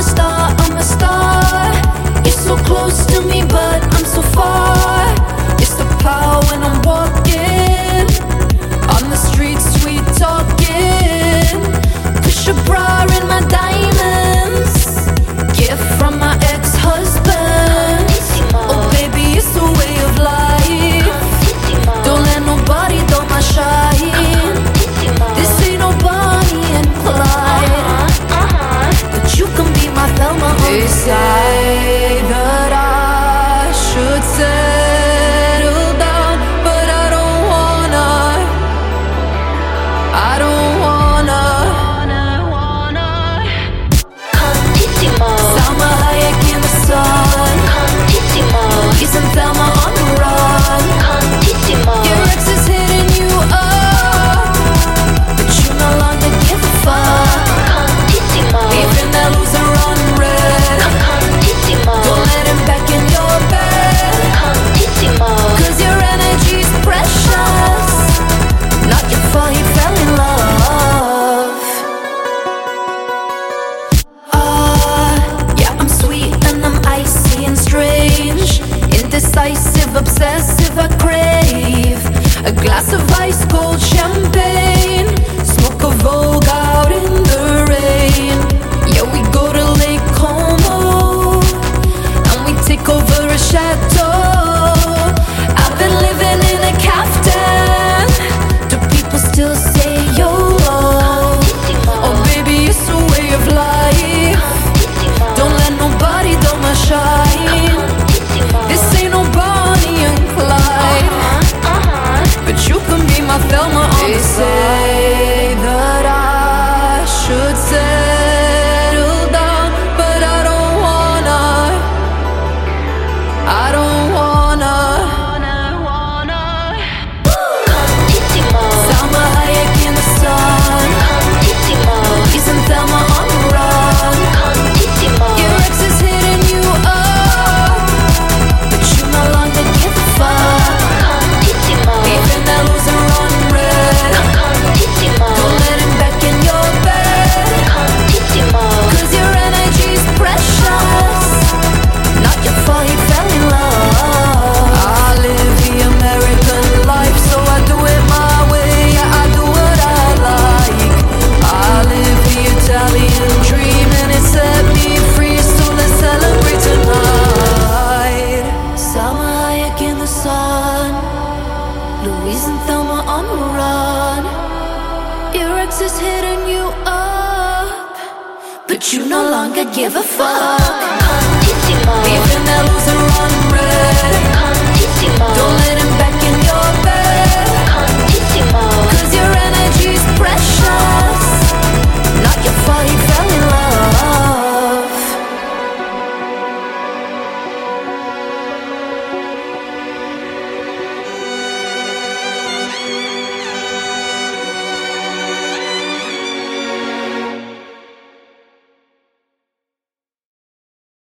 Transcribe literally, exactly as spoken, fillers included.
a star, I'm a star. You're so close to me, but I'm so far. It's the power when I'm walking on the streets, sweet talking. Push a bra in my diamonds, gift from my ex-husband. Oh baby, it's a way of life. Don't let nobody dull my shine. This ain't no Bonnie and Clyde, but you can be my Thelma on the side. That I should settle down, but I don't wanna. I don't wanna. Salma Hayek in the sun. Isn't Thelma on the run? Your ex is hitting you up, but you no longer give a fuck. Even that loser on red, don't let him back in your bed. Cause your energy's precious. Not your fault he fell in love. Ah, yeah, I'm sweet and I'm icy and strange, indecisive, obsessive, I crave a glass of ice cold champagne. Smoke a Vogue out in the rain. Yeah, we go to Lake Como and we take over a chateau. I've been living in a caftan. Do people still say YOLO? Oh baby, it's a way of life. Don't let nobody dull my shine. This ain't no Bonnie and Clyde, but you can be my Thelma on the side. Say that I should settle down, but I don't wanna. I don't wanna. Salma Hayek in the sun. Isn't Thelma on the run? Your ex is hitting you up, but you no longer give a fuck. Even that loser on red, don't let him back in your bed. Cause your energy's precious. Not your fault he fell in love. I live the American life, so I do it my way. Yeah, I do what I like. I live the Italian dream and it set me free, so let's celebrate tonight. Salma Hayek in the sun, Louise and Thelma on the run. Your ex is hitting you up, but you no longer give a fuck. Even that loser on red, don't